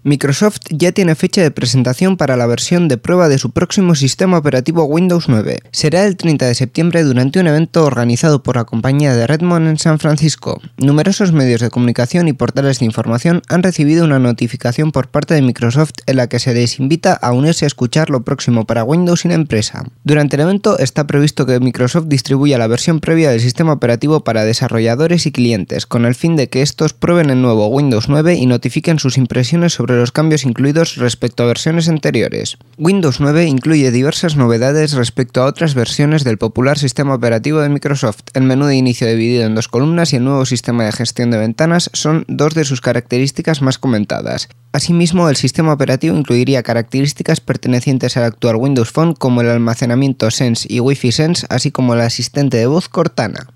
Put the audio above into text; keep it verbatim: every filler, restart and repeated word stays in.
Microsoft ya tiene fecha de presentación para la versión de prueba de su próximo sistema operativo Windows nueve. Será el treinta de septiembre durante un evento organizado por la compañía de Redmond en San Francisco. Numerosos medios de comunicación y portales de información han recibido una notificación por parte de Microsoft en la que se les invita a unirse a escuchar lo próximo para Windows y la empresa. Durante el evento está previsto que Microsoft distribuya la versión previa del sistema operativo para desarrolladores y clientes, con el fin de que estos prueben el nuevo Windows nueve y notifiquen sus impresiones sobre los cambios incluidos respecto a versiones anteriores. Windows nueve incluye diversas novedades respecto a otras versiones del popular sistema operativo de Microsoft. El menú de inicio dividido en dos columnas y el nuevo sistema de gestión de ventanas son dos de sus características más comentadas. Asimismo, el sistema operativo incluiría características pertenecientes al actual Windows Phone como el almacenamiento Sense y Wi-Fi Sense, así como el asistente de voz Cortana.